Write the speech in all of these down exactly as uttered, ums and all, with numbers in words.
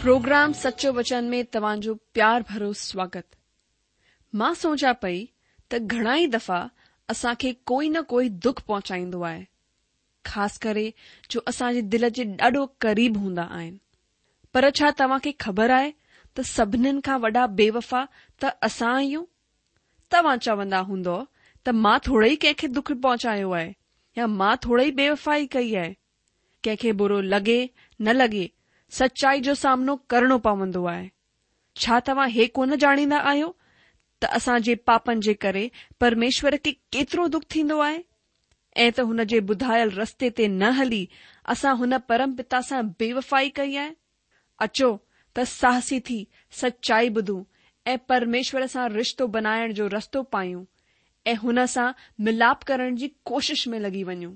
Programme सचो वचन में तव्हांजो प्यार भरो स्वागत। मां सोचा पई त घणा ई दफ़ा असांखे कोई न कोई दुख पहुचाईंदो आहे, ख़ासि करे जो असांजे दिल जे ॾाढो क़रीब हूंदा आहिनि। पर छा तव्हांखे ख़बर आहे त सभिनीनि खां वॾा बेवफ़ा त असां आहियूं? तव्हां चवंदा हूंदो त मां थोड़े ई कंहिंखे दुख पहुचायो आहे या मां थोड़े ई बेवफ़ाई कई आहे। कंहिंखे बुरो लॻे न लॻे, सचाई जो सामनो करणो पवंदो आहे। छा तव्हां हे कोन ॼाणींदा आहियो त असांजे पापनि जे करे परमेश्वर खे केतिरो दुख थींदो आहे ऐं त हुन जे ॿुधायल रस्ते ते न हली असां हुन परम पिता सां बेवफ़ाई कई आहे? अचो त साहसी थी सचाई ॿुधूं ऐं परमेश्वर सां रिश्तो बनाइण जो रस्तो पायूं ऐं हुन सां मिलाप करण जी कोशिश में लॻी वञूं।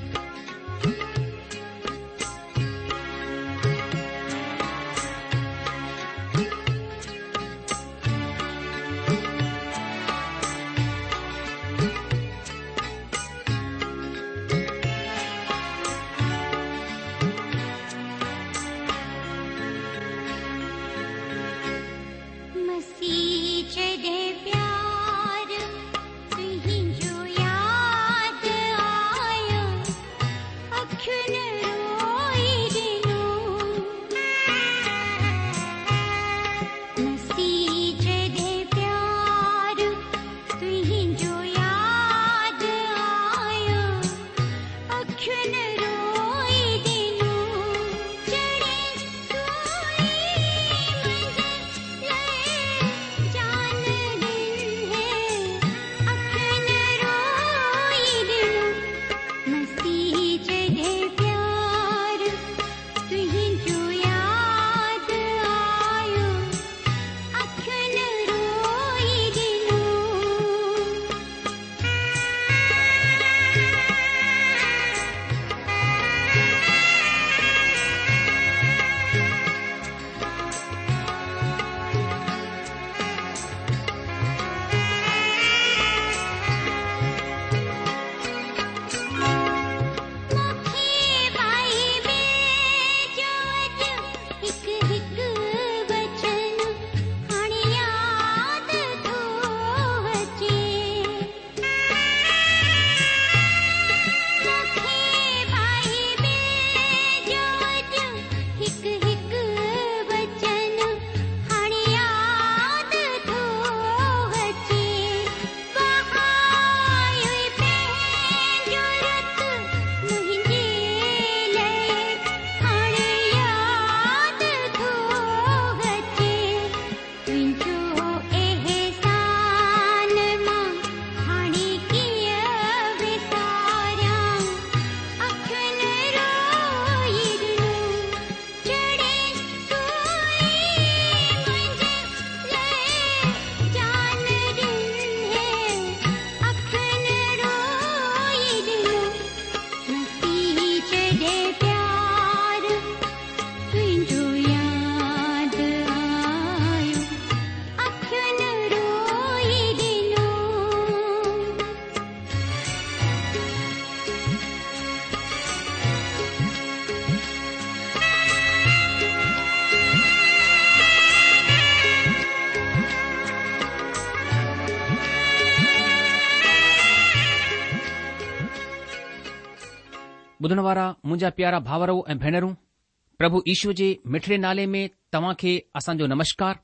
ॿुधण वारा मुंहिंजा प्यारा भावरो ऐं भेनरूं, प्रभु ईशू जे मिठड़े नाले में तव्हां खे असांजो नमस्कार।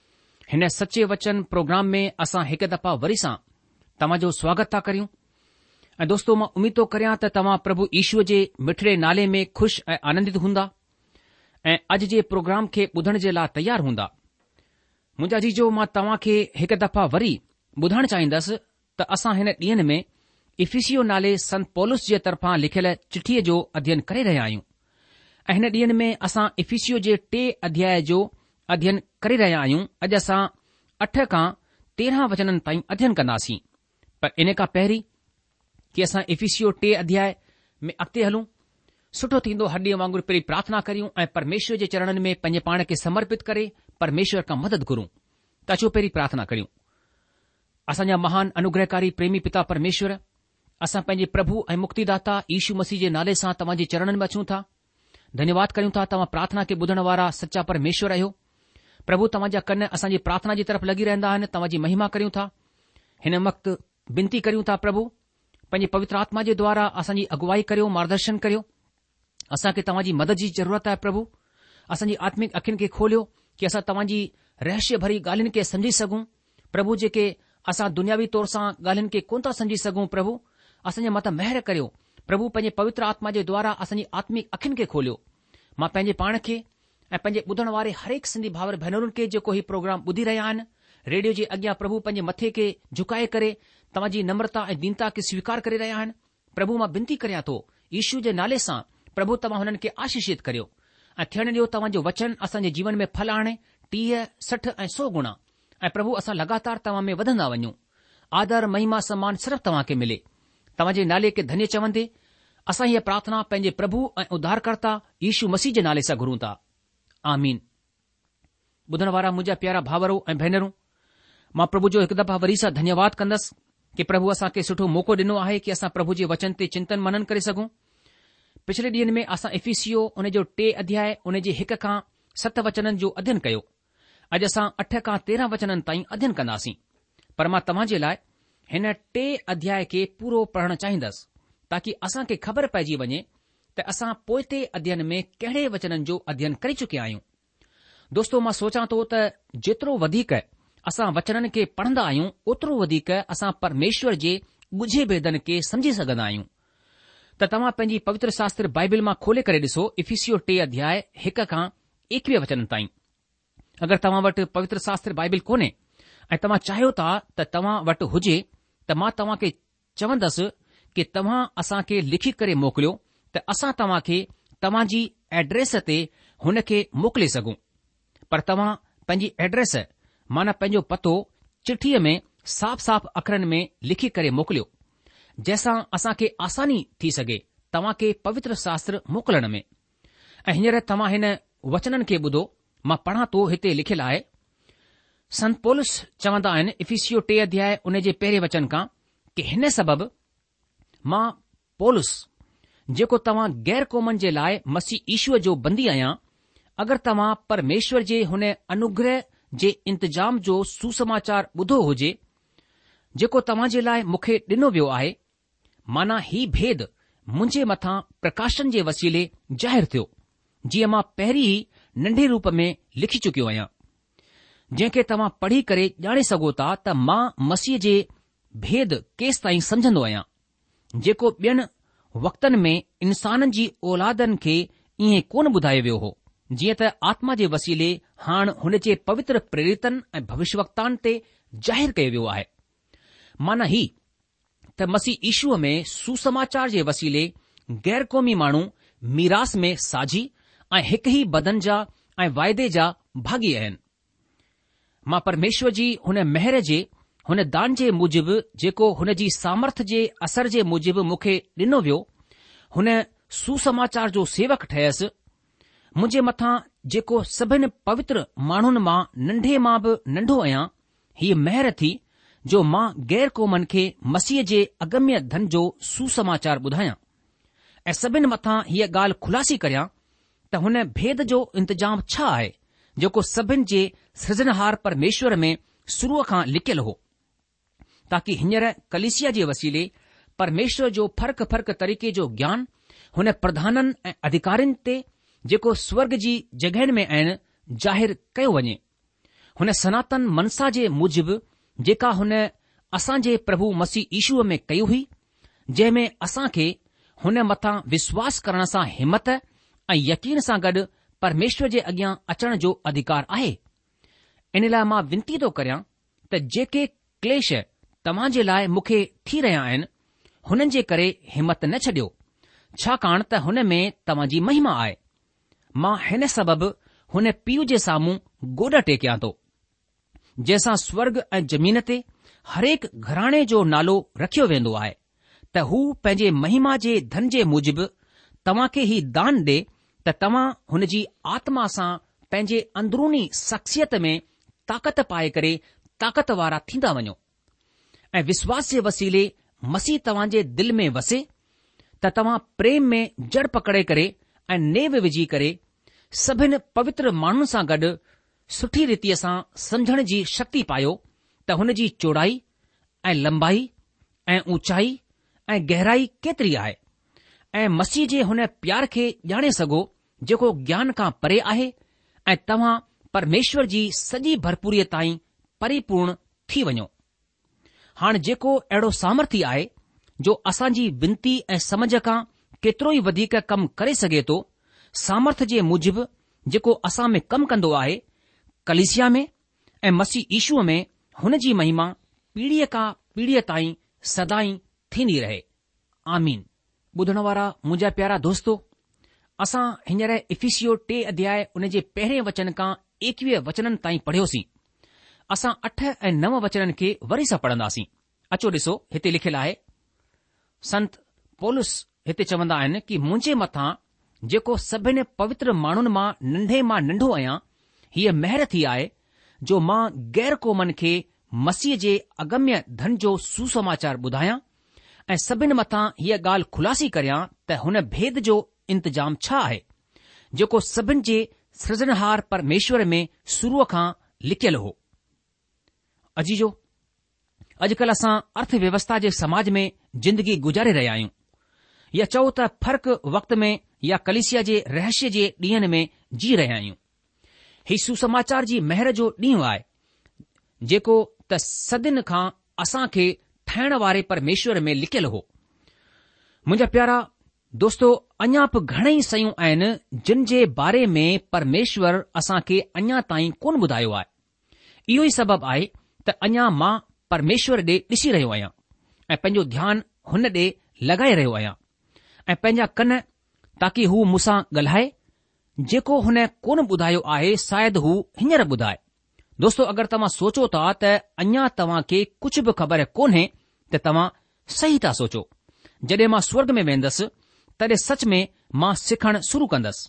हिन सचे वचन प्रोग्राम में असां हिकु दफ़ा वरी सां तव्हांजो स्वागत था करियूं। ऐं दोस्तो, मां उमीद थो करियां त तव्हां प्रभु ईशूअ जे मिठड़े नाले में खु़शि ऐं आनंदित हूंदा ऐं अॼु जे प्रोग्राम खे ॿुधण जे लाइ तयार हूंदा। मुंहिंजा जीजो, मां तव्हां खे हिकु दफ़ा वरी ॿुधाइण चाहींदुसि त असां हिन ॾींहनि में इफिसियो नाले संत पौलुस जे तरफ़ां लिखियल चिठीअ जो अध्ययन करे रहिया आहियूं ऐं हिन ॾींहनि में असां इफिसियो जे टे अध्याय जो अध्ययन करे रहिया आहियूं। अॼु असां अठ खां तेरहं वचननि ताईं अध्ययन कंदासीं। पर इन खां पहिरीं कि असां इफिसियो टे अध्याय में अॻिते हलूं, सुठो थींदो हॾीअ वांगुरु पहिरीं प्रार्थना करियूं ऐं परमेश्वर जे चरणनि में पंहिंजे पाण खे समर्पित करे परमेश्वर खां मदद घुरूं। त अचो पहिरीं प्रार्थना करियूं। असांजा महान अनुग्रहकारी प्रेमी पिता परमेश्वर, असां पंहिंजे प्रभु ऐं मुक्तिदाता यीशू मसीह जे नाले सां तव्हांजे चरणनि में अचूं था। धन्यवाद करियूं था तव्हां प्रार्थना खे ॿुधण वारा सचा परमेश्वर आहियो। प्रभु, तव्हां जा कन असांजी प्रार्थना जी तरफ़ लॻी रहंदा आहिनि। तव्हां जी महिमा करियूं था। हिन वक़्तु बिनती करियूं था प्रभु, पंहिंजे पवित्र आत्मा जे द्वारा असांजी अगुवाई करियो, मार्गदर्शन करियो। असांखे तव्हां जी मदद जी ज़रूरत आहे प्रभु। असांजी आत्मिक अखियुनि खे खोलियो कि असां तव्हां जी रहस्य भरी ॻाल्हियुनि खे समझी सघूं। प्रभु, जेके असां दुनियावी तौर सां ॻाल्हियुनि खे कोन था समझी सघूं, प्रभु असांजे मथां महिर करियो। प्रभु, पंहिंजे पवित्र आत्मा जे द्वारा असांजी आत्मिक अखियुनि खे खोलियो। मां पंहिंजे पाण खे ऐं पंहिंजे ॿुधण वारे हरेक सिंधी भाउर भेनरुनि खे जेको ही प्रोग्राम ॿुधी रहिया आहिनि, रेडियो जे अॻियां प्रभु पंहिंजे मथे खे झुकाए करे तव्हां जी नम्रता ऐं दीनता खे स्वीकार करे रहिया आहिनि। प्रभु, मां बिनती करियां थो यीशू जे नाले सां, प्रभु तव्हां हुननि खे आशीषित करियो ऐं थियण ॾियो तव्हां जो वचन असांजे जीवन में फल आणे टीह सठ ऐं सौ गुणा। ऐं प्रभु, असां लगातार तव्हां में वधंदा वञूं। आदर महिमा सम्मान सिर्फ़ तव्हां खे मिले। तव्हां जे नाले खे धन्य चवंदे असां हीअ प्रार्थना पंहिंजे प्रभु ऐं उद्धारकर्ता यीशू मसीह जे नाले सां घुरूं था। आमीन। ॿुधण वारा मुंहिंजा प्यारा भाउरो ऐं भेनरूं, मां प्रभु जो हिकु दफ़ा वरी सां धन्यवाद कंदसि कि प्रभु असांखे सुठो मौक़ो ॾिनो आहे कि असां प्रभु जे वचन ते चिंतन मनन करे सघूं। पिछले ॾींहनि में असां इफिसियो उन जो टे अध्याय उन जे हिक खां सत वचननि जो अध्ययन कयो। अॼु असां अठ खां तेरहं वचननि ताईं अध्ययन कंदासीं। पर मां तव्हां जे लाइ हिन टे अध्याय खे पूरो पढ़णु चाहींदसि ताकि असांखे ख़बर पइजी वञे त असां पोइते अध्ययन में कहिड़े वचननि जो अध्ययन करे चुकिया आहियूं। दोस्तो, मां सोचां थो त जेतिरो वधीक असां वचननि खे पढ़ंदा आहियूं, ओतिरो वधीक असां परमेश्वर जे ॻुझे भेदनि खे समझी सघंदा आहियूं। त तव्हां पंहिंजी पवित्र शास्त्र बाइबिल मां खोले करे ॾिसो इफिसियो टे अध्याय हिक खां एकवीह वचन ताईं। अगरि तव्हां वटि पवित्र शास्त्र बाइबिल कोन्हे ऐं तव्हां चाहियो था त तव्हां वटि हुजे, त मां तव्हां खे चवंदसि कि तव्हां असां खे लिखी करे मोकिलियो त असां तव्हां खे तव्हां जी एड्रेस ते हुन खे मोकिले सघूं। पर तव्हां पंहिंजी एड्रेस माना पंहिंजो पतो चिठीअ में साफ़ साफ़ अखरनि में लिखी करे मोकिलियो, जंहिंसां असां खे आसानी थी सघे तव्हां खे पवित्र शास्त्र मोकिलण में। ऐं हींअर तव्हां हिन वचननि खे ॿुधो। मां पढ़ां थो, हिते लिखियलु आहे। संत पौलुस चवंदा आहिनि इफिसियो टे अध्याय उन जे पहिरें वचन खां कि हिन सबबि मां पौलुस, जेको तव्हां गैर क़ौमनि जे लाइ मसीह ईश्वर जो बंदी आहियां, अगरि तव्हां परमेश्वर जे हुन अनुग्रह जे इंतजाम जो सुसमाचार ॿुधो हुजे जेको तव्हां जे लाइ मूंखे ॾिनो वियो आहे, माना ही भेद मुंहिंजे मथां प्रकाशन जे वसीले ज़ाहिरु थियो, जीअं मां पहिरीं ई नंढे रूप में लिखी चुकियो आहियां, जंहिंखे तव्हां पढ़ी करे ॼाणे सघो था त मां मसीह जे भेद केसि ताईं समझंदो आहियां, जेको ॿियनि वक़्तनि में इंसाननि जी औलादनि खे ईअं कोन ॿुधायो वियो हो, जीअं त आत्मा जे वसीले हाणे हुन जे पवित्र प्रेरितनि ऐं भविष्यवक्ताउनि ते ज़ाहिरु कयो वियो आहे। माना ही त मसीह ईशूअ में सुसमाचार जे वसीले गैर क़ौमी माण्हू मीरास में साझी ऐं हिकु ई बदन जा ऐं वाइदे जा भागी आहिनि। मां परमेश्वर जी हुन महर जे हुन दान जे मूजिबि जेको हुन जी सामर्थ जे असर जे मूजिबि मूंखे ॾिनो वियो, हुन सुसमाचार जो सेवक ठहियसि। मुंहिंजे मथां जेको सभिनि पवित्र माण्हुनि मां नंढे मां बि नंढो आहियां, हीअ महर थी जो मां गैर क़ौमनि खे मसीह जे अगम्य धन जो सुसमाचार ॿुधायां ऐं सभिनि मथां हीअ ॻाल्हि खुलासी करियां त हुन भेद जो इंतजाम छा आहे जेको सभिनि जे सृजनहार परमेश्वर में शुरूअ खां लिकियलु हो, ताकि हींअर कलीसिया जे वसीले परमेश्वर जो फ़र्क़ फ़र्क़ तरीक़े जो ज्ञान हुन प्रधाननि ऐं अधिकारियुनि ते जेको स्वर्ग जी जॻहियुनि में आहिनि ज़ाहिरु कयो वञे। हुन सनातन मनसा जे मूजिबि जेका हुन असां जे प्रभु मसीह ईशूअ में कई हुई, जंहिं में असां खे हुन मथां विश्वास करण सां हिमत ऐं यकीन सां गॾु परमेश्वर जे अॻियां अचण जो अधिकार आहे। इन लाइ मां विनती थो करियां त जेके क्लेश तव्हां जे लाइ मूंखे थी रहिया आहिनि, हुननि जे करे हिमत न छॾियो, छाकाणि त हुन में तव्हां जी महिमा आहे। मां हिन सबबि हुन पीउ जे साम्हूं गोॾा टेकियां थो, जंहिंसां स्वर्ग ऐं ज़मीन ते हरेक घराणे जो नालो रखियो वेंदो आहे, त हू पंहिंजे महिमा जे धन जे मूजिबि तव्हां खे ही दान ॾे त तव्हां हुन जी आत्मा सां पंहिंजे अंदरूनी शख़्सियत में ताक़त पाए करे ताक़त वारा थींदा वञो ऐं विश्वास जे वसीले मसीह तव्हां जे दिलि में वसे, त तव्हां प्रेम में जड़ पकड़े करे ऐं नेव विझी करे सभिनि पवित्र माण्हुनि सां गॾु सुठी रीतिअ सां समझण जी शक्ति पायो त हुन जी चौड़ाई ऐं लंबाई ऐं ऊचाई ऐं गहराई केतिरी आहे, ऐं मसीह जे हुन प्यार खे ॼाणे सघो जेको ज्ञान खां परे आहे, ऐं तव्हां परमेश्वर जी सॼी भरपूरीअ ताईं परिपूर्ण थी वञो। हाणे जेको अहिड़ो सामर्थ्य आहे जो असांजी विनती ऐं समझ खां केतिरो ई वधीक कमु करे सघे थो, सामर्थ जे मूजिबि जेको असां में कमु कंदो आहे, कलीसिया में ऐं मसीह ईशूअ में हुन जी महिमा पीढ़ीअ खां पीढ़ीअ ताईं सदाई थींदी रहे। आमीन। ॿुधण वारा मुंहिंजा प्यारा दोस्तो, असां हींअर इफिसियो टे अध्याय उन जे पहिरें वचन खां एकवीह वचननि ताईं पढ़ियोसीं। असां अठ ऐं नव वचननि खे वरी सां पढ़ंदासीं। अचो ॾिसो, हिते लिखियलु आहे, संत पौलुस हिते चवंदा आहिनि कि मुंहिंजे मथां जेको सभिनी पवित्र माण्हुनि मां नंढे मां नंढो आहियां, हीअ महर थी आहे जो मां गैर क़ौमनि खे मसीह जे अगम्य धन जो सुसमाचार ॿुधायां ऐं सभिनि मथां हीअ ॻाल्हि खुलासी करियां त हुन भेद जो इंतजाम छा आहे जेको सभिनि जे सृजनहार परमेश्वर में शुरूअ खां लिकियलु हो। अजीजो, अॼुकल्ह असां अर्थव्यवस्था जे समाज में जिंदगी गुज़ारे रहिया आहियूं, या चओ त फ़र्क़ु वक़्त में या कलीसिया जे रहस्य जे ॾींहनि में जी रहिया आहियूं। ही सुसमाचार जी महर जो ॾींहुं आहे जेको त सदिन खां असां खे ठाहिण वारे परमेश्वर में लिकियलु हो। मुंहिंजा प्यारा दोस्तो, अञा बि घणेई शयूं आहिनि जिन जे बारे में परमेश्वर असां खे अञा ताईं कोन ॿुधायो आहे। इहो ई सबबु आहे त अञा मां परमेश्वर ॾे ॾिसी रहियो आहियां ऐं पंहिंजो ध्यानु हुन ॾे लॻाए रहियो आहियां ऐं पंहिंजा कन ताकी हू मूंसां ॻाल्हाए। जेको हुन कोन ॿुधायो आहे शायदि हू हींअर ॿुधाए। दोस्तो, अगरि तव्हां सोचो था त अञा तव्हां खे कुझु बि ख़बर कोन्हे त तव्हां सही था सोचो। जॾहिं मां स्वर्ग में वेंदसि तॾहिं सच में मां सिखणु शुरू कंदसि।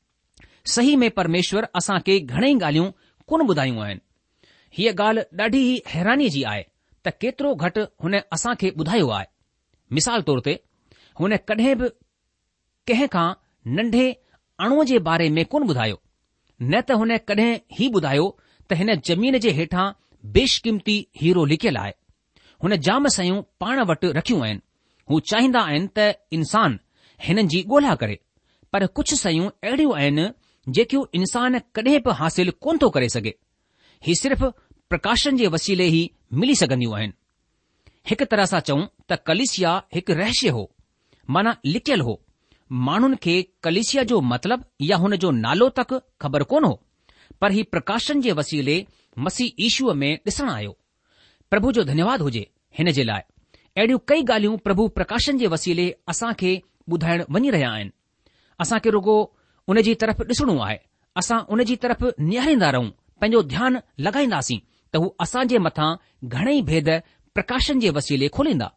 सही में परमेश्वर असां खे घणेई ॻाल्हियूं कोन ॿुधायूं आहिनि। हीअ ॻाल्हि ॾाढी ई हैरानी जी आहे त केतिरो घटि हुन असां खे ॿुधायो आहे। मिसाल तौर ते हुन कॾहिं बि कंहिं खां नंढे अणुअ जे बारे में कोन ॿुधायो, न त हुन कॾहिं ही ॿुधायो त हिन ज़मीन जे हेठां बेशकीमती हीरो लिकियलु आहे। हुन जाम शयूं पाण वटि रखियूं आहिनि। हू चाहींदा आहिनि त इंसान हिननि जी ॻोल्हा करे, पर कुझु शयूं अहिड़ियूं आहिनि जेकियूं इंसान कॾहिं बि हासिल कोन थो करे सघे। ही सिर्फ़ प्रकाशन जे वसीले ई मिली सघंदियूं आहिनि। हिकु तरह सां चऊं त कलीसिया हिकु रहस्य हो, माना लिकियलु हो। माण्हुनि खे कलीसिया जो मतिलब या हुन जो नालो तक ख़बर कोन हो, पर ही प्रकाशन जे वसीले मसीह ईशूअ में ॾिसण आयो। प्रभु जो धन्यवाद हुजे हिन जे लाइ। अहिड़ियूं कई ॻाल्हियूं प्रभु प्रकाशन जे वसीले असां खे ॿुधाइण वञी रहिया आहिनि। असां खे रुगो उन जी तरफ़ ॾिसणो आहे। असां उन जी तरफ़ निहारींदा रहूं, पंहिंजो ध्यानु लॻाईंदासीं त हू असां जे मथां घणेई भेद प्रकाशन जे वसीले खोलींदा।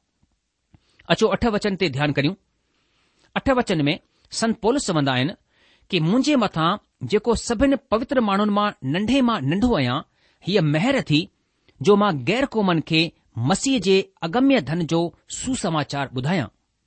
अचो अठ वचन ते ध्यानु करियूं। अठ वचन में संत पौलुस चवंदा आहिनि कि मुंहिंजे मथां जेको सभिनि पवित्र माण्हुनि मां नंढे मां नंढो आहियां, हीअ महर थी जो मां गैर क़ौमनि खे मसीह जे अगम्य धन जो सुसमाचार ॿुधायां।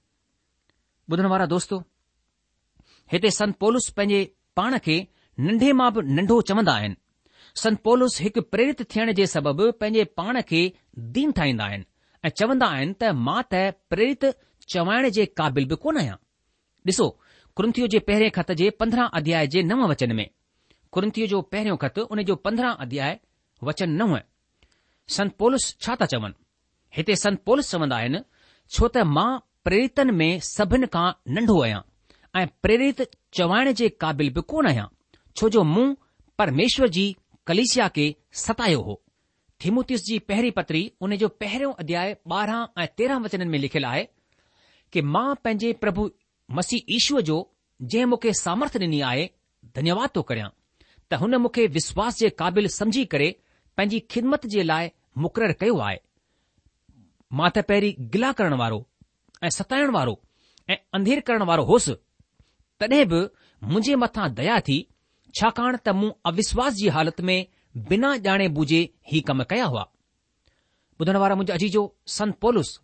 ॿुधण वारा दोस्तो, हिते संत पौलुस पंहिंजे पाण खे नंढे मां बि नंढो चवंदा आहिनि। संत पौलुस हिकु प्रेरित थियण जे सबबि पंहिंजे पाण खे दीन ठाहींदा आहिनि ऐं चवंदा आहिनि त मां त प्रेरित चवाइण जे क़ाबिल बि कोन आहियां। ॾिसो, कुरिन्थियो जे पहिरें ख़त जे पंद्रहं अध्याय जे नव वचन में, कुरिन्थियो जो पहिरियों ख़त उन जो पंद्रहं अध्याय वचन नव, संत पौलुस छा था चवनि? हिते संत पौलुस चवंदा आहिनि, छो त मां प्रेरितनि में सभिनि खां नंढो आहियां ऐं प्रेरित चवाइण जे क़ाबिल बि कोन आहियां, छो जो मूं परमेश्वर जी कलीसिया खे सतायो हो। थिमुथियुस जी पहिरीं पत्री उन जो पहिरियों अध्याय ॿारहं ऐं तेरहं वचननि में लिखियलु आहे कि मां पंहिंजे प्रभु मसीह ईशूअ जो जंहिं मूंखे सामर्थ ॾिनी आहे धन्यवाद थो करियां त हुन मूंखे विश्वास जे क़ाबिल समझी करे पंहिंजी ख़िदमत जे लाइ मुक़ररु कयो आहे। मां त पहिरीं गिला करण वारो ऐं सताइण वारो ऐं अंधेर करण वारो होसि, तॾहिं बि मुंहिंजे मथां दया थी, छाकाणि त मूं अविश्वास जी हालति में बिना ॼाणे बूझे ही कम कया हुआ। ॿुधण वारा मुंहिंजा अजीजो, संत पौलुस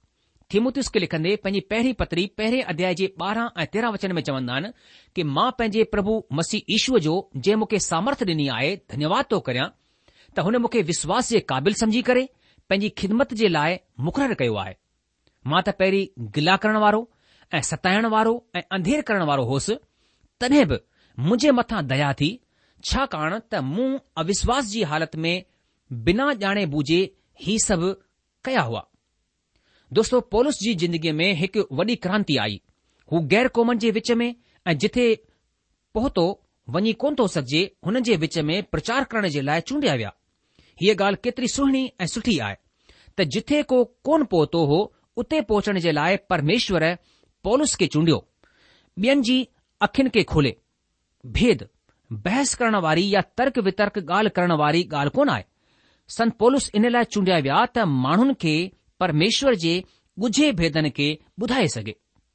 थिमुथियुस खे लिखंदे पंहिंजी पहिरीं पत्री पहिरें अध्याय जे ॿारहं ऐं तेरहं वचन में चवंदा आहिनि कि मां पंहिंजे प्रभु मसीह ईश्वर जो जंहिं मूंखे सामर्थ ॾिनी आहे धन्यवाद थो करियां त हुन मूंखे विश्वास जे क़ाबिल समझी करे पंहिंजी ख़िदमत जे लाइ मुक़ररु कयो आहे। मां त पहिरीं गिला करण वारो ऐं सताइण वारो ऐं अंधेर करण वारो होसि, तॾहिं बि मुंहिंजे मथां दया थी, छाकाणि त मूं अविश्वास जी हालति में बिना ॼाणे बूझे ही सभु कया हुआ। दोस्तो, पौलुस जी ज़िंदगीअ में हिकु वॾी क्रांति आई। हू गैर क़ौमनि जे विच में ऐं जिथे पहुतो वञी कोन थो सघिजे हुननि जे विच में प्रचार करण जे लाइ चूंडिया विया। हीअ ॻाल्हि केतिरी सुहिणी ऐं सुठी आहे त जिथे को कोन पहुतो हो उते पहुचण जे लाइ परमेश्वर पौलुस खे चूंडियो, ॿियनि जी अखियुनि खे खोले। भेद बहस करण वारी या तर्क वितर्क ॻाल्हि करण वारी ॻाल्हि कोन आहे। संत पौलुस इन लाइ चूंडिया विया त माण्हुनि खे परमेश्वर जे ॻुझे भेदनि खे ॿुधाए सघे।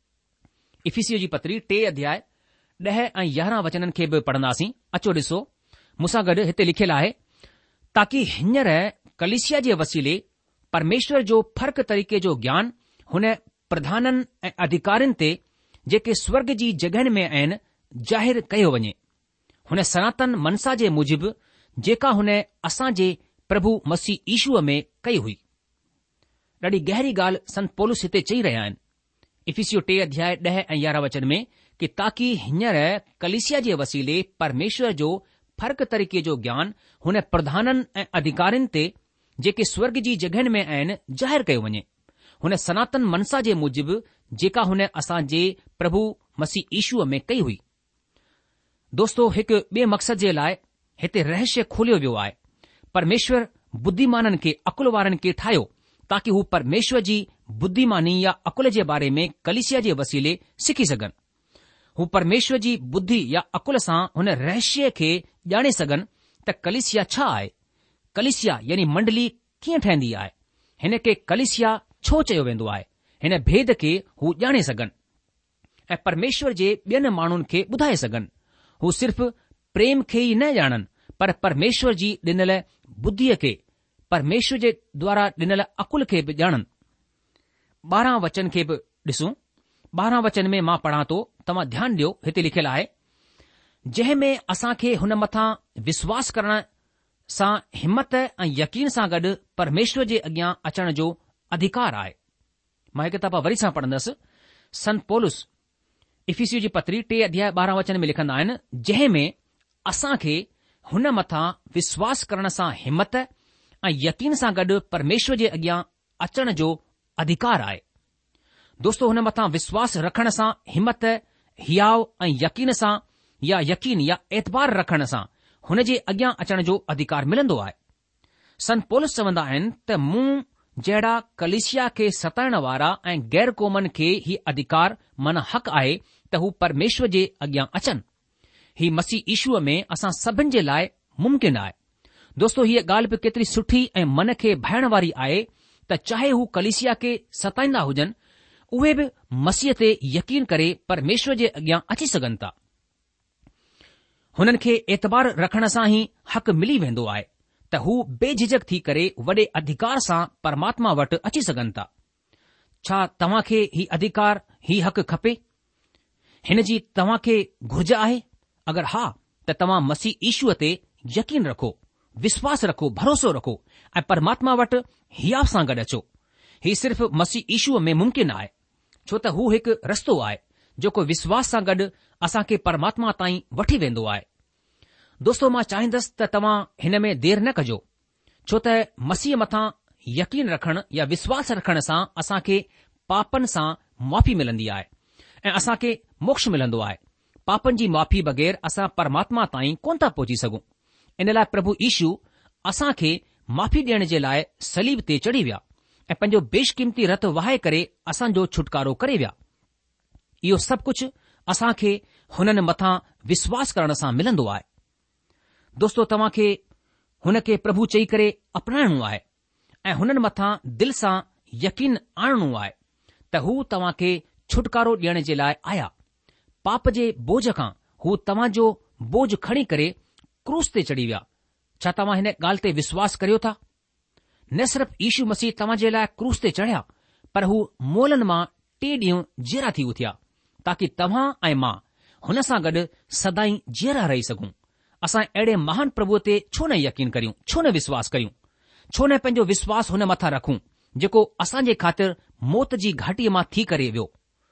इफिसियो जी पत्री टे अध्याय ॾह ऐं यारहं वचननि खे बि पढ़ंदासीं। अचो ॾिसो मूंसां गॾु हिते लिखियलु आहे, ताकि हींअर कलीसिया जे वसीले परमेश्वर जो फ़र्क़ तरीक़े जो ज्ञान हुन प्रधाननि ऐं अधिकारियुनि ते जेके स्वर्ग जी जॻहियुनि में आहिनि ज़ाहिर कयो वञे, हुन सनातन मनसा जे मूजिबि जेका हुन असां जे प्रभु मसीह ईशूअ में कई हुई। ॾाढी गहरी ॻाल्हि संत पौलुस हिते चई रहिया आहिनि इफिसियो टे अध्याय ॾह ऐं यारहं वचन में कि ताकि हींअर कलीसिया जे वसीले परमेश्वर जो फ़र्क़ तरीक़े जो ज्ञान हुन प्रधाननि ऐं अधिकारियुनि ते जेके स्वर्ग जी जॻहियुनि में आहिनि ज़ाहिर कयो वञे, हुन सनातन मनसा जे मूजिबि जेका हुन असां जे प्रभु मसीह ईशूअ में कई हुई। दोस्तो, हिकु ॿिए मक़सद जे लाइ हिते रहस्य खोलियो वियो आहे। परमेश्वर बुद्धिमाननि खे अकुल वारनि खे ठाहियो ताकि हू परमेश्वर जी बुद्धिमानी या अकुल जे बारे में कलीसिया जे वसीले सिखी सघनि। हू परमेश्वर जी बुद्धि या अकुल सां हुन रहस्य खे ॼाणे सघनि त कलीसिया छा आहे, कलीसिया यानी मंडली कीअं ठहंदी आहे, हिन खे कलीसिया छो चयो वेंदो आहे। हिन भेद खे हू ॼाणे सघनि ऐं परमेश्वर जे ॿियनि माण्हुनि खे ॿुधाए सघनि। हू सिर्फ़ प्रेम खे ई न ॼाणनि पर परमेश्वर जी ॾिनल बुद्धीअ खे, परमेश्वर जे द्वारा ॾिनल अकुल खे बि ॼाणनि। ॿारहं वचन खे बि ॾिसूं। ॿारहं वचन में मां पढ़ां थो, तव्हां ध्यानु ॾियो। हिते लिखियलु आहे, जंहिं में असां खे हुन मथां विश्वास करण सां हिमत ऐं यकीन सां गॾु परमेश्वर जे अॻियां अचण जो अधिकार आहे। मां हिकु दफ़ा वरी सां पढ़ंदसि। संत पौलुस इफिसियो जी पत्री टे अध्याय ॿारहं वचन में लिखंदा आहिनि, जंहिं में असां खे हुन मथां विश्वास करण सां हिमत ऐं यकीन सां गॾु परमेश्वर जे अॻियां अचण जो अधिकार आहे। दोस्तो, हुन मथां विश्वास रखण सां हिमत, हियाव ऐं यकीन सां या यकीन या एतबार रखण सां हुन जे अॻियां अचण जो अधिकार मिलंदो आहे। संत पौलुस चवंदा आहिनि त मूं जहिड़ा कलीसिया खे सताइण वारा ऐं गैर क़ौमनि खे ही अधिकार मन हक़ आहे त हू परमेश्वर जे अॻियां अचनि। ही मसीह ईशूअ में असां सभिनि जे लाइ मुमकिन आहे। दोस्तो, हीअ ॻाल्हि बि केतिरी सुठी ऐं मन खे भाइण वारी आहे त चाहे हू कलीसिया खे सताईंदा हुजनि, उहे बि मसीह ते यकीन करे परमेश्वर जे अॻियां अची सघनि था। हुननि खे एतबार रखण सां ई हक़ मिली वेंदो आहे त हू बेझिझक थी करे वॾे अधिकार सां परमात्मा वटि अची सघनि था। छा तव्हां खे ही अधिकार, ही हक़ खपे? हिन जी तव्हां खे घुर्ज आहे? अगरि हा, त तव्हां मसीह ईशूअ ते यकीन रखो, विश्वास रखो, भरोसो रखो ऐं परमात्मा वटि हियाव सां गॾु अचो। ही सिर्फ़ मसीह ईशूअ में मुमकिन आहे, छो त हू हिकु रस्तो आहे जेको विश्वास सां गॾु असां खे परमात्मा ताईं वठी वेंदो आहे। दोस्तो, मां चाहींदुसि त तव्हां हिन में देर न कजो, छो त मसीह मथां यकीन रखण या विश्वास रखण सां असां खे पापनि सां माफ़ी मिलंदी आहे ऐं असां खे मोक्ष मिलंदो आहे। पापनि जी माफ़ी बग़ैर असां परमात्मा ताईं कोन था पहुची सघूं। इन लाइ प्रभु ईशू असां खे माफ़ी ॾियण जे लाइ सलीब ते चढ़ी विया ऐं पंहिंजो बेशकीमती रतु वहाए करे असांजो छुटकारो करे विया। इहो सभु कुझु असां खे हुननि मथां विश्वास करण सां मिलंदो आहे। दोस्तो, तव्हां खे हुन खे प्रभु चई करे अपनाइणो आहे ऐं हुननि मथां दिलि सां यकीन आणणो आहे त हू तव्हां खे छुटकारो ॾियण जे लाइ आया। पाप जे बोझ खां हू तव्हां जो बोझ खणी करे क्रूस ते चढ़ी विया। छा तव्हां हिन ॻाल्हि ते विश्वास करियो था? न सिर्फ़ यीशु मसीह तव्हां जे लाइ क्रूस ते चढ़िया, पर हू मोलनि मां टे ॾींहं जहिड़ा थी उथिया, ताकी तव्हां ऐं मां हुन सां गॾु सदाई जहिड़ा रही सघूं। असां अहिड़े महान प्रभुअ ते छो न यकीन करियूं, छो न विश्वास करियूं, छो न पंहिंजो विश्वास हुन मथां रखूं जेको असां जे ख़ातिर मौत जी घाटीअ मां थी करे वियो।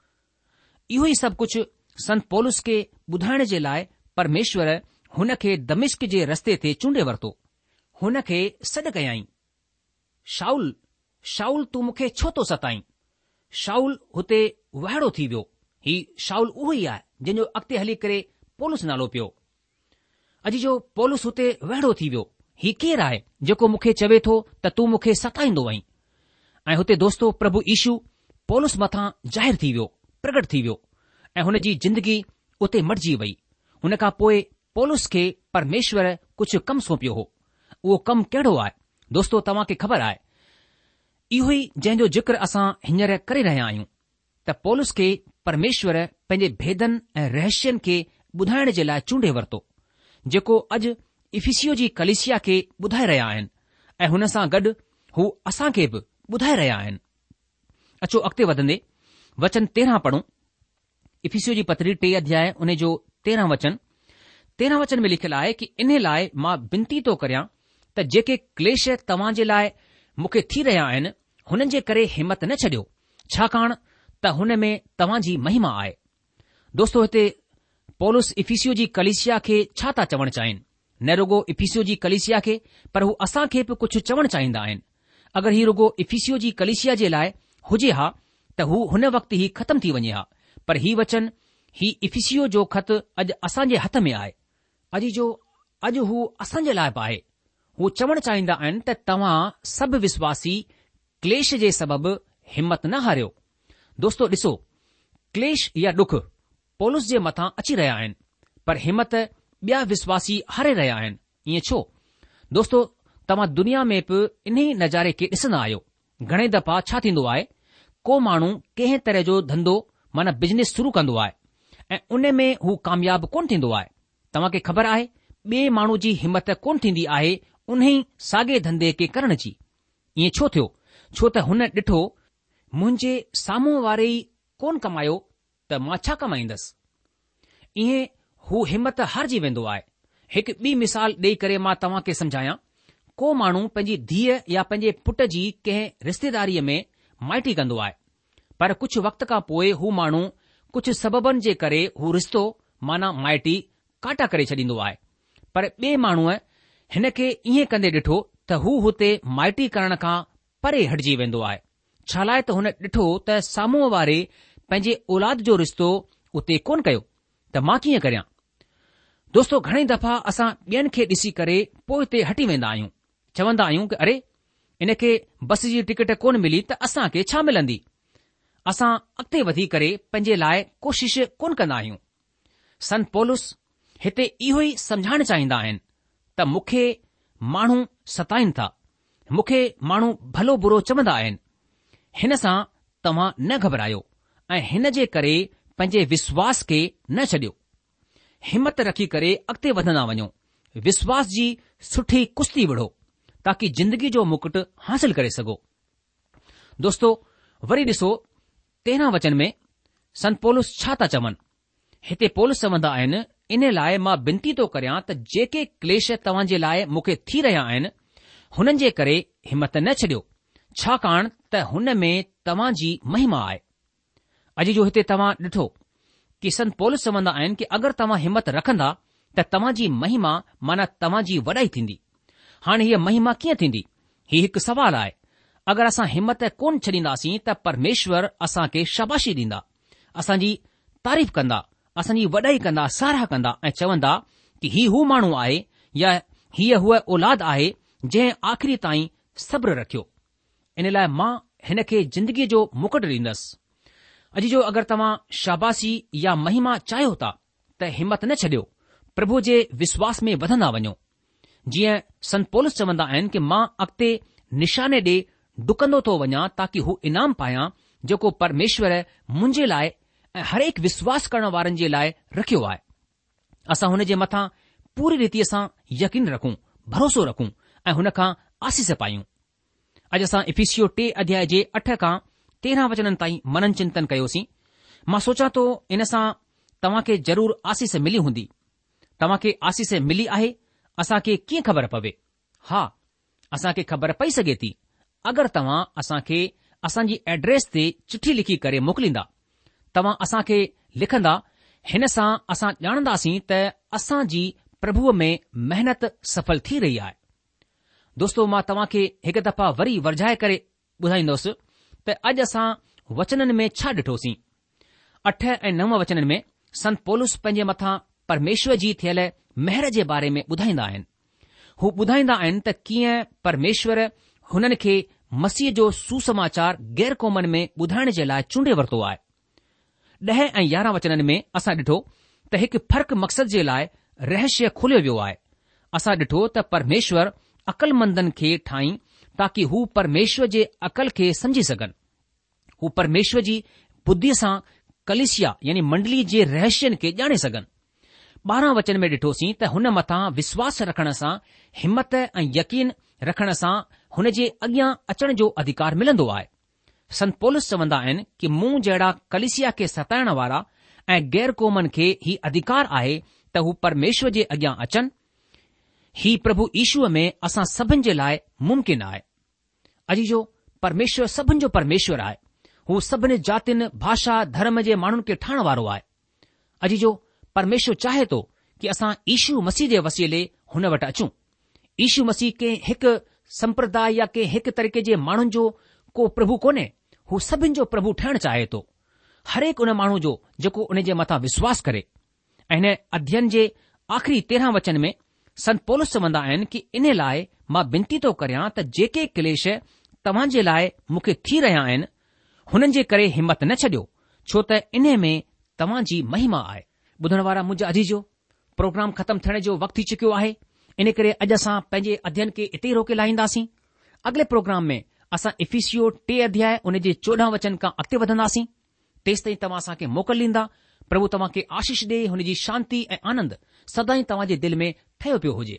इहो ई सभु कुझु संत पौलुस खे ॿुधाइण जे लाइ परमेश्वर हुन खे दमिश्क जे रस्ते ते चूंडे वरितो। हुन खे सॾु कयाई, शाउल शाउल तूं मूंखे छो थो सताईं? शाउल हुते वाइड़ो थी वियो। ही शाउल उहो ई आहे जंहिंजो अॻिते हली करे पौलुस नालो पियो। अॼु जो पौलुस हुते वाइड़ो थी वियो। ही केरु आहे जेको मूंखे चवे थो त तूं मूंखे सताईंदो वहीं? ऐं हुते दोस्तो प्रभु यीशु पौलुस मथां ज़ाहिर थी वियो, प्रगट थी वियो ऐं हुन जी जिंदगी उते मटिजी वई। हुन खां पोइ पौलुस खे परमेश्वर कुझु कमु सौंपियो हो। उहो कमु कहिड़ो आहे दोस्तो? तव्हां खे ख़बर आहे, इहो ई जंहिं जो ज़िक्र असां हींअर करे रहिया आहियूं त पौलुस खे परमेश्वर पंहिंजे भेदनि ऐं रहस्यनि खे ॿुधाइण जे लाइ चूंडे वरितो, जेको अॼु इफिसियो जी कलीसिया खे ॿुधाए रहिया आहिनि ऐं हुन सां गॾु हू असां खे बि ॿुधाए रहिया आहिनि। अचो अॻिते वधंदे वचन तेरहं पढ़ूं। इफिसियो जी पत्री टे अध्याय उन जो तेरहं वचन तेरहं वचन में लिखियलु आहे कि इन लाइ मां बिनती थो करियां त जेके क्लेश तव्हां जे लाइ मूंखे थी रहिया आहिनि हुननि जे करे हिमत न छॾियो, छाकाणि त हुन में तव्हां जी महिमा आहे। दोस्तो हिते पौलुस इफिसियो जी कलीसिया खे छा था चवणु चाहिनि? न रुगो इफिसियो जी कलीसिया खे, पर हू असां खे बि कुझु चवणु चाहींदा आहिनि। अगरि ही रुगो इफिसियो जी कलीसिया जे लाइ हुजे हा त हू हुन वक़्तु ई ख़तमु थी वञे हा, पर ही वचन ही इफिसियो जो ख़त अॼु असां जे हथ में आहे। अॼु जो अॼु हू असां जे लाइ बि आहे। हू चवणु चाहींदा आहिनि त तव्हां सभु विश्वासी क्लेश जे सबबि हिमत न हारियो। दोस्तो ॾिसो, क्लेश या ॾुख पौलुस जे मथां अची रहिया आहिनि, पर हिमत ॿिया विश्वासी हारे रहिया आहिनि। ईअं छो? दोस्तो तव्हां दुनिया में बि इन्ही नज़ारे खे ॾिसंदा आहियो। घणे दफ़ा छा थींदो आहे, को माण्हू कंहिं तरह जो धंधो माना बिज़नेस शुरू कंदो आहे ऐं उन में हू कामयाबु कोन थींदो आहे। तव्हां खे ख़बर आहे, ॿिए माण्हू जी हिमत कोन थींदी आहे उन्ही साॻे धंधे खे करण जी। ईअं छो थियो? छो त हुन ॾिठो मुंहिंजे साम्हूं वारे ई कोन कमायो त मां छा कमाईंदसि। ईअं हू हिमत हारजी वेंदो आहे। हिकु ॿी मिसाल ॾेई करे मां तव्हां खे समुझायां। को माण्हू पंहिंजी धीअ या पंहिंजे पुट जी कंहिं रिश्तेदारीअ में माइटी कंदो आहे, पर कुझु वक़्त खां पोइ हू माण्हू कुझु सबबनि जे करे हू रिश्तो माना माइटी काटा करे छॾींदो आहे। पर ॿिए माण्हूअ हिन खे ईअं कंदे ॾिठो त हू हुते माइटी करण खां परे हटिजी वेंदो आहे। छा लाइ? त हुन ॾिठो त साम्हूं वारे पंहिंजे औलाद जो रिश्तो उते कोन कयो, त मां कीअं करियां? दोस्तो घणेई दफ़ा असां ॿियनि खे ॾिसी करे पोइ ते हटी वेंदा आहियूं। चवंदा आहियूं कि अरे इन खे बस जी टिकट कोन मिली त असां खे छा मिलंदी। असां अॻिते वधी करे पंहिंजे लाइ कोशिश कोन कंदा आहियूं। संत पौलुस हिते इहो ई समुझाइणु चाहींदा आहिनि त मूंखे माण्हू सताइनि था, मूंखे माण्हू भलो बुरो चवंदा आहिनि। हिन सां तव्हां न घबरायो ऐं हिन जे करे पंहिंजे विश्वास खे न छॾियो। हिमत रखी करे अॻिते वधंदा वञो। विश्वास जी सुठी कुश्ती विढ़ो ताकी जिंदगी जो मुकुट हासिल करे सघो। दोस्तो वरी ॾिसो तेरहं वचन में संत पौलुस छा था चवनि। हिते पौलुस चवंदा आहिनि, इन लाइ मां बिनती थो करियां त जेके क्लेश तव्हां जे लाइ मूंखे थी रहिया आहिनि हुननि जे करे हिमत न छॾियो, छाकाणि त हुन में तव्हां जी महिमा आहे। अॼु जो हिते तव्हां ॾिठो कि संत पौलुस चवंदा आहिनि कि अगरि तव्हां हिमत रखंदा त तव्हां जी महिमा माना तव्हां जी वॾाई थींदी। हाणे हीअ महिमा कीअं थींदी? ही हिकु सवाल आहे। अगरि असां हिमत कोन छॾींदासीं त परमेश्वर असां खे शाबाशी ॾींदा, असांजी तारीफ़ कंदा, असांजी वॾाई कंदा, साराह कंदा ऐं चवंदा कि ही हू माण्हू आहे या हीअ हूअ औलाद आहे जंहिं आख़िरी ताईं सब्र रखियो। इन लाइ मां हिन खे जिंदगीअ जो मुकुट ॾींदसि। अॼु जो अगरि तव्हां शाबाशी या महिमा चाहियो था त हिमत न छॾियो, प्रभु जे विश्वास में वधंदा वञो। जीअं संत पौलुस चवंदा आहिनि कि मां अॻिते निशाने ॾे डुकंदो थो वञा ताकी हू इनाम पायां जेको परमेश्वर मुंहिंजे लाइ ऐं हर हिकु विश्वास करण वारनि जे लाइ रखियो आहे। असां हुन जे मथां पूरी रीतिअ सां यकीन रखूं, भरोसो रखूं ऐं हुन खां आसीस पायूं। अॼु असां इफिसियो टे अध्याय जे अठ खां तेरहं वचननि ताईं मनन चिंतन कयोसीं। मां सोचां थो इन सां तव्हां खे ज़रूर आसीस मिली हूंदी। तव्हां खे आसीस मिली आहे, असां खे कीअं ख़बर पवे? हा, असां खे ख़बर पई सघे थी अगरि तव्हां असां खे असांजी एड्रेस ते चिठी लिखी करे मोकिलींदा। तव्हां असां खे लिखंदा। हिन सां असां ॼाणंदासीं त असां जी प्रभुअ में महिनत सफल थी रही आहे। दोस्तो, मां तव्हां खे हिकु दफ़ा वरी वरझाए करे ॿुधाईंदुसि त अॼु असां वचननि में छा ॾिठोसीं। अठ ऐं नव वचननि में संत पौलुस पंहिंजे मथां परमेश्वर जी थियल महर जे बारे में ॿुधाईंदा आहिनि। हू ॿुधाईंदा आहिनि त कीअं परमेश्वर हुननि खे मसीह जो सुसमाचार गैर क़ौमनि में ॿुधाइण जे लाइ चूंडे वरितो आहे। ॾह ऐं यारहं वचननि में असां ॾिठो त हिकु फ़र्क़ मक़सद जे लाइ रहस्य खोलियो वियो आहे। असां ॾिठो त परमेश्वर अक़लमंदनि खे ठाही ताकी हू परमेश्वर जे अक़ल खे समझी सघनि। हू परमेश्वर जी बुद्धीअ सां कलिसिया यानी मंडली जे रहस्यनि खे ॼाणे सघनि। ॿारहं वचन में ॾिठोसीं त हुन मथां विश्वास रखण सां, हिमत ऐं यकीन रखण सां हुन जे अॻियां अचण जो अधिकार मिलंदो आहे। संत पौलुस चवंदा आहिनि कि मूं जहिड़ा कलिसिया खे सताइण वारा ऐं गैर क़ौमनि खे ही अधिकार आहे त हू परमेश्वर जे अॻियां अचनि। ही प्रभु यीशूअ में असां सभिनि जे लाइ मुमकिन आहे। अजीजो, परमेश्वर सभिनि जो परमेश्वर आहे। हू सभिनी जातियुनि, भाषा, धर्म जे माण्हुनि खे ठाहिण वारो आहे। अजीजो, परमेश्वर चाहे थो कि असां यीशू मसीह जे वसीले हुन वटि अचूं। यीशू मसीह के हिकु संप्रदाय या के हिकु तरीक़े जे माण्हुनि जो को प्रभु कोन्हे। हू सभिनि जो प्रभु ठहिणु चाहे थो, हर हिकु उन माण्हू जो जेको उन जे मथां विश्वास करे। ऐं हिन अध्ययन जे आख़िरी तेरहं वचन में संत पौलुस चवंदा आहिनि कि इन लाइ मां बिनती थो करियां त जेके क्लेश तव्हां जे लाइ मूंखे थी रहिया आहिनि, हुननि जे करे हिमत न छॾियो, छो त इन में तव्हां जी महिमा आहे। ॿुधण वारा मुंहिंजा अजीजो, प्रोग्राम ख़तमु थियण जो वक़्तु थी चुकियो आहे। इन करे अॼु असां पंहिंजे अध्ययन खे इते ई रोके लाहींदासीं। अॻिले प्रोग्राम में असां इफिसियो टे अध्याय उन जे चोॾहं वचन खां अॻिते वधंदासीं। तेसि ताईं तव्हां असां खे मोकल ॾींदा। प्रभु तव्हां खे आशीष ॾे, हुन जी शांती ऐं आनंद सदाई तव्हां जे दिलि में ठहियो पियो हुजे।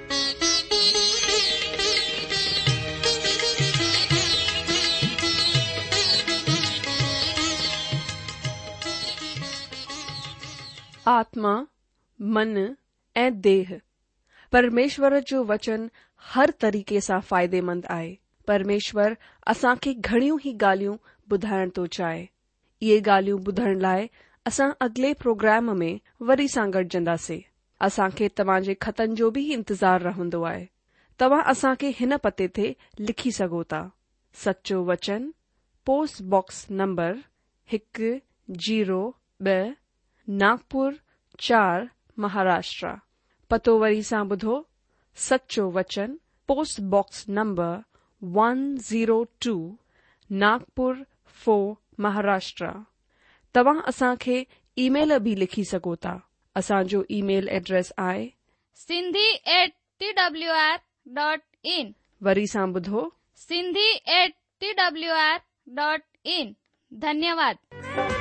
आत्मा, मन ऐं देह। परमेश्वर जो वचन हर तरीक़े सां फ़ाइदेमंद आहे। परमेश्वर असां खे घणियूं ई ॻाल्हियूं ॿुधाइण थो चाहे। इहे ॻाल्हियूं ॿुधण लाइ असां अॻिले प्रोग्राम में वरी सां गॾिजंदासीं। असां खे तव्हां जे ख़तनि जो बि इंतज़ार रहंदो आहे। तव्हां असां खे हिन पते ते लिखी सघो था। सचो वचन, पोस्ट बॉक्स नंबर हिकु जीरो ॿ, नागपुर चार, महाराष्ट्र। पतो वरी सां ॿुधो। सचो वचन, post box number one zero two, Nagpur four, Maharashtra. तव्हां असां खे ईमेल बि लिखी सघो था। असांजो ईमेल एड्रेस आहे Sindhi at T W R dot in. वरी सां ॿुधो, Sindhi at T W R dot in. धन्यवाद।